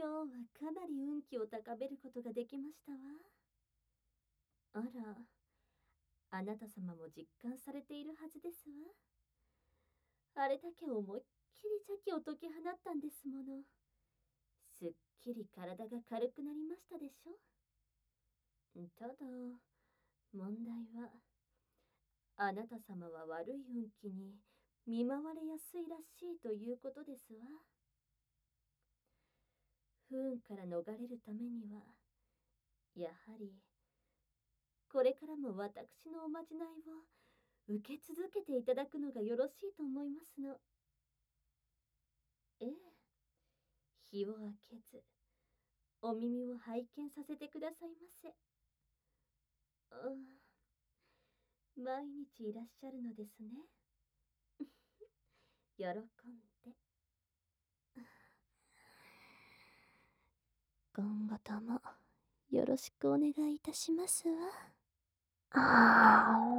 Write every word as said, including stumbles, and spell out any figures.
今日はかなり運気を高めることができましたわ。あら、あなた様も実感されているはずですわ。あれだけ思いっきり邪気を解き放ったんですもの。すっきり体が軽くなりましたでしょ。ただ、問題は、あなた様は悪い運気に見舞われやすいらしいということですわ。不運から逃れるためには、やはり、これからも私のおまじないを受け続けていただくのがよろしいと思いますの。ええ、日を明けず、お耳を拝見させてくださいませ。うん、毎日いらっしゃるのですね。喜んで。今後ともよろしくお願いいたしますわ。ああ。